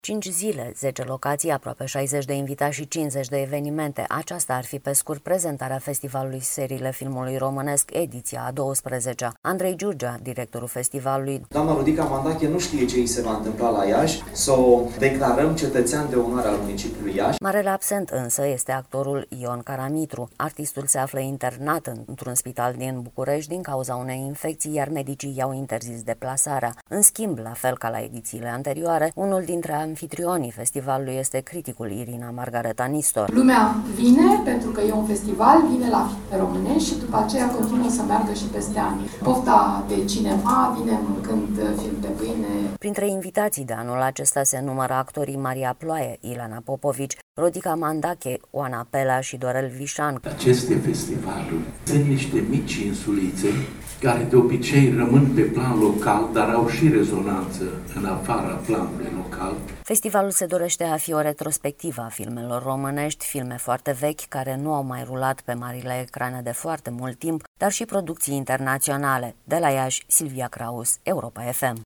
5 zile, 10 locații, aproape 60 de invitați și 50 de evenimente. Aceasta ar fi pe scurt prezentarea festivalului Seriile Filmului Românesc, ediția a 12-a. Andrei Giurgea, directorul festivalului. Doamna Rudica Mandache nu știe ce îi se va întâmpla la Iași, să o declarăm cetățean de onoare al municipiului Iași. Marele absent însă este actorul Ion Caramitru. Artistul se află internat într-un spital din București din cauza unei infecții, iar medicii i-au interzis deplasarea. În schimb, la fel ca la edițiile anterioare, unul dintre anfitrionii festivalului este criticul Irina Margareta Nistor. Lumea vine pentru că e un festival, vine la filme românești și după aceea continuă să meargă și peste ani. Pofta de cinema vine mâncând film de pâine. Printre invitații de anul acesta se numără actorii Maria Ploaie, Ilana Popovici, Rodica Mandache, Oana Pela și Dorel Vișan. Aceste festivaluri sunt niște mici insulițe care de obicei rămân pe plan local, dar au și rezonanță în afara planului local. Festivalul se dorește a fi o retrospectivă a filmelor românești, filme foarte vechi care nu au mai rulat pe marile ecrane de foarte mult timp, dar și producții internaționale. De la Iași, Silvia Kraus, Europa FM.